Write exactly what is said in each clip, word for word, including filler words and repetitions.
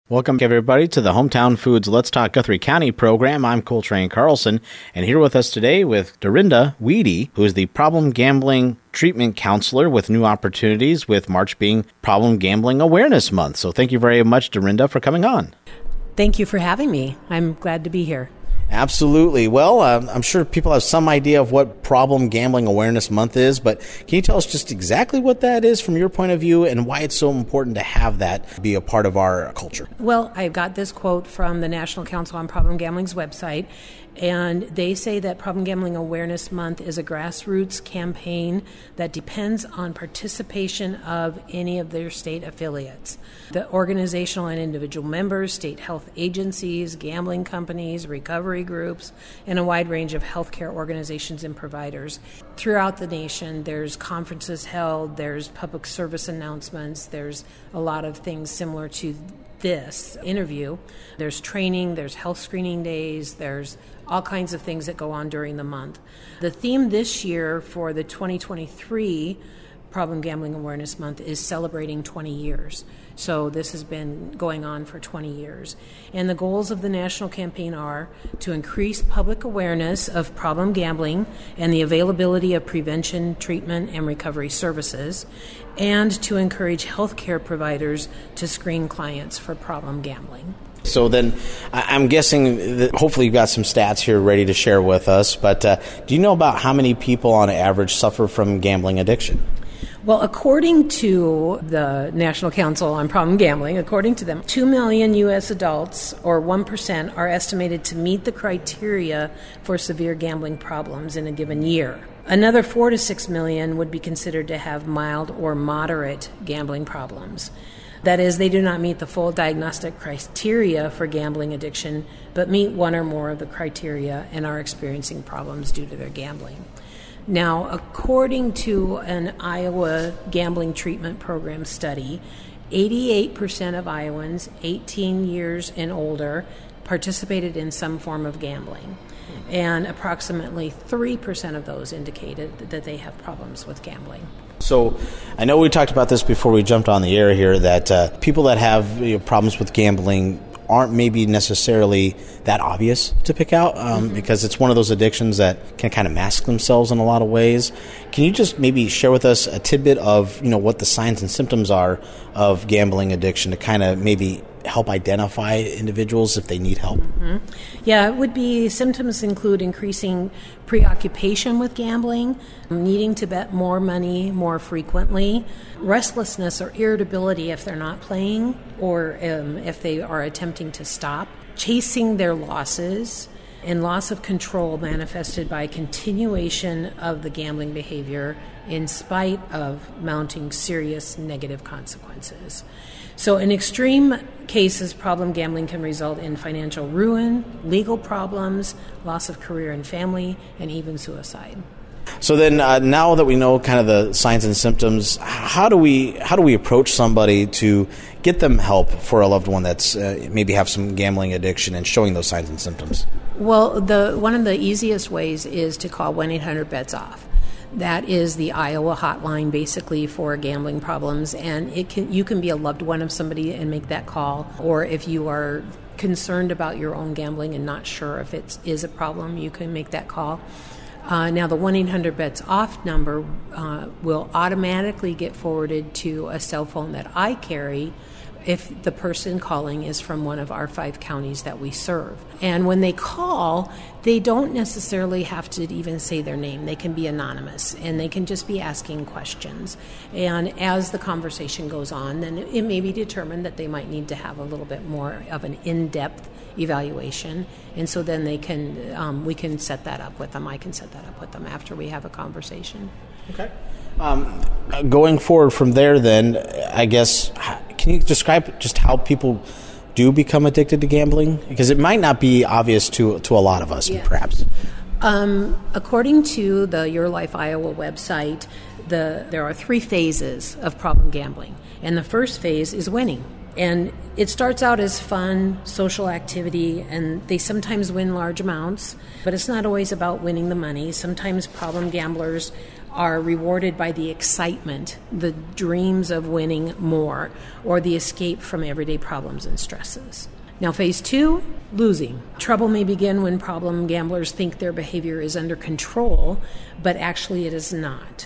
Welcome, everybody, to the Hometown Foods Let's Talk Guthrie County program. I'm Coltrane Carlson, and here with us today with Dorinda Weedy, who is the Problem Gambling Treatment Counselor with New Opportunities, with March being Problem Gambling Awareness Month. So thank you very much, Dorinda, for coming on. Thank you for having me. I'm glad to be here. Absolutely. Well, uh, I'm sure people have some idea of what Problem Gambling Awareness Month is, but can you tell us just exactly what that is from your point of view and why it's so important to have that be a part of our culture? Well, I got this quote from the National Council on Problem Gambling's website, and they say that Problem Gambling Awareness Month is a grassroots campaign that depends on participation of any of their state affiliates. The organizational and individual members, state health agencies, gambling companies, recovery groups, and a wide range of healthcare organizations and providers. Throughout the nation, there's conferences held, there's public service announcements, there's a lot of things similar to this interview. There's training, there's health screening days, there's all kinds of things that go on during the month. The theme this year for the twenty twenty-three Problem Gambling Awareness Month is celebrating twenty years. So this has been going on for twenty years. And the goals of the national campaign are to increase public awareness of problem gambling and the availability of prevention, treatment, and recovery services, and to encourage healthcare providers to screen clients for problem gambling. So then I'm guessing that hopefully you've got some stats here ready to share with us, but uh, do you know about how many people on average suffer from gambling addiction? Well, according to the National Council on Problem Gambling, according to them, two million U S adults, or one percent, are estimated to meet the criteria for severe gambling problems in a given year. Another four to six million would be considered to have mild or moderate gambling problems. That is, they do not meet the full diagnostic criteria for gambling addiction, but meet one or more of the criteria and are experiencing problems due to their gambling. Now, according to an Iowa Gambling Treatment Program study, eighty-eight percent of Iowans eighteen years and older participated in some form of gambling, and approximately three percent of those indicated that they have problems with gambling. So I know we talked about this before we jumped on the air here, that uh, people that have you know, problems with gambling aren't maybe necessarily that obvious to pick out um, mm-hmm. because it's one of those addictions that can kind of mask themselves in a lot of ways. Can you just maybe share with us a tidbit of you know what the signs and symptoms are of gambling addiction to kind of maybe help identify individuals if they need help? Mm-hmm. Yeah, it would be symptoms include increasing preoccupation with gambling, needing to bet more money more frequently, restlessness or irritability if they're not playing or um, if they are attempting to stop, chasing their losses, and loss of control manifested by continuation of the gambling behavior in spite of mounting serious negative consequences. So in extreme cases, problem gambling can result in financial ruin, legal problems, loss of career and family, and even suicide. So then uh, now that we know kind of the signs and symptoms, how do we how do we approach somebody to get them help for a loved one that's uh, maybe have some gambling addiction and showing those signs and symptoms? Well, the one of the easiest ways is to call one eight hundred bets off. That is the Iowa hotline basically for gambling problems, and it can you can be a loved one of somebody and make that call, or if you are concerned about your own gambling and not sure if it is a problem, you can make that call. Uh, now, the one eight hundred bets off number uh, will automatically get forwarded to a cell phone that I carry if the person calling is from one of our five counties that we serve. And when they call, they don't necessarily have to even say their name. They can be anonymous, and they can just be asking questions. And as the conversation goes on, then it may be determined that they might need to have a little bit more of an in-depth evaluation. And so then they can, um, we can set that up with them. I can set that up with them after we have a conversation. Okay. Um, going forward from there, then, I guess, can you describe just how people do become addicted to gambling? Because it might not be obvious to to a lot of us, yeah. perhaps. Um, according to the Your Life Iowa website, the there are three phases of problem gambling. And the first phase is winning. And it starts out as fun, social activity, and they sometimes win large amounts, but it's not always about winning the money. Sometimes problem gamblers are rewarded by the excitement, the dreams of winning more, or the escape from everyday problems and stresses. Now, phase two, losing. Trouble may begin when problem gamblers think their behavior is under control, but actually it is not.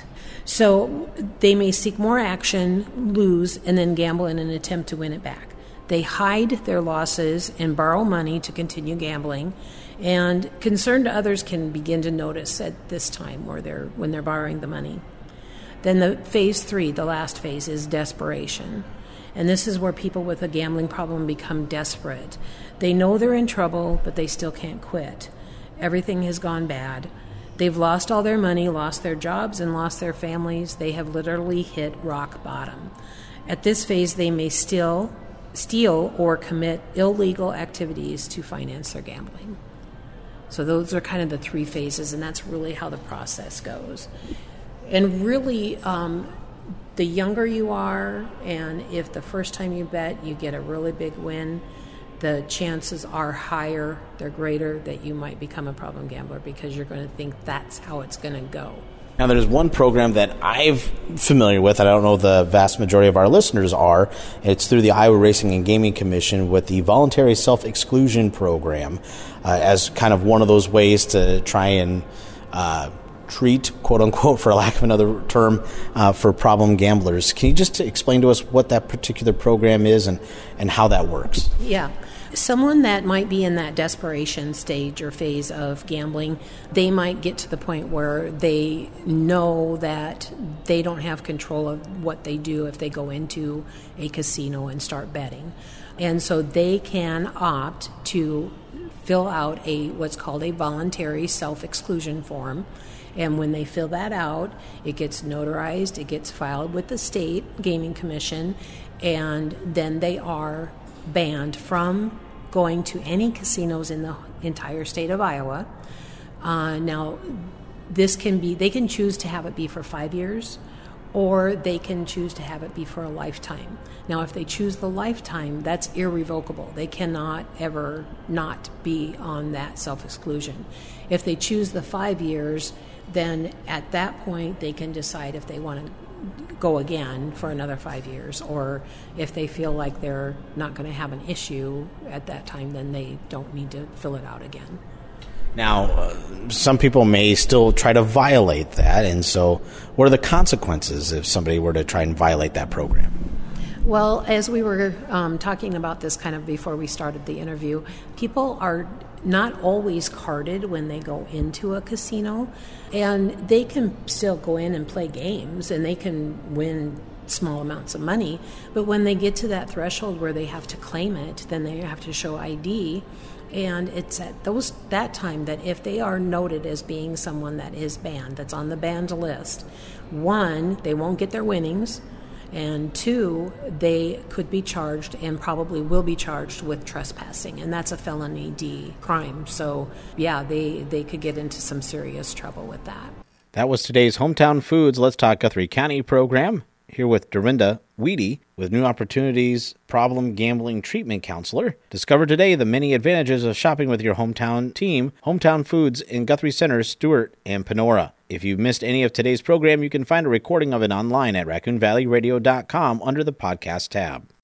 So they may seek more action, lose, and then gamble in an attempt to win it back. They hide their losses and borrow money to continue gambling, and concerned others can begin to notice at this time where they're, when they're borrowing the money. Then the phase three, the last phase, is desperation. And this is where people with a gambling problem become desperate. They know they're in trouble, but they still can't quit. Everything has gone bad. They've lost all their money, lost their jobs, and lost their families. They have literally hit rock bottom. At this phase, they may still steal or commit illegal activities to finance their gambling. So those are kind of the three phases, and that's really how the process goes. And really, um, the younger you are, and if the first time you bet you get a really big win, the chances are higher, they're greater, that you might become a problem gambler because you're going to think that's how it's going to go. Now, there's one program that I'm familiar with, and I don't know the vast majority of our listeners are. It's through the Iowa Racing and Gaming Commission with the Voluntary Self-Exclusion Program uh, as kind of one of those ways to try and uh, treat, quote-unquote, for lack of another term, uh, for problem gamblers. Can you just explain to us what that particular program is and, and how that works? Yeah. Someone that might be in that desperation stage or phase of gambling, they might get to the point where they know that they don't have control of what they do if they go into a casino and start betting. And so they can opt to fill out a what's called a voluntary self-exclusion form. And when they fill that out, it gets notarized, it gets filed with the state gaming commission, and then they are banned from going to any casinos in the entire state of Iowa. Uh, now, this can be, they can choose to have it be for five years, or they can choose to have it be for a lifetime. Now, if they choose the lifetime, that's irrevocable. They cannot ever not be on that self-exclusion. If they choose the five years, then at that point they can decide if they want to go again for another five years, or if they feel like they're not going to have an issue at that time, then they don't need to fill it out again. Now, uh, some people may still try to violate that, and so what are the consequences if somebody were to try and violate that program? Well, as we were um, talking about this kind of before we started the interview, people are not always carded when they go into a casino, and they can still go in and play games, and they can win small amounts of money, but when they get to that threshold where they have to claim it, then they have to show I D, and it's at those that time that if they are noted as being someone that is banned, that's on the banned list, one, they won't get their winnings, and two, they could be charged and probably will be charged with trespassing, and that's a felony D crime. So, yeah, they, they could get into some serious trouble with that. That was today's Hometown Foods Let's Talk Guthrie County program. Here with Dorinda Weedy with New Opportunities Problem Gambling Treatment Counselor. Discover today the many advantages of shopping with your hometown team, Hometown Foods in Guthrie Center, Stewart, and Panora. If you've missed any of today's program, you can find a recording of it online at raccoon valley radio dot com under the podcast tab.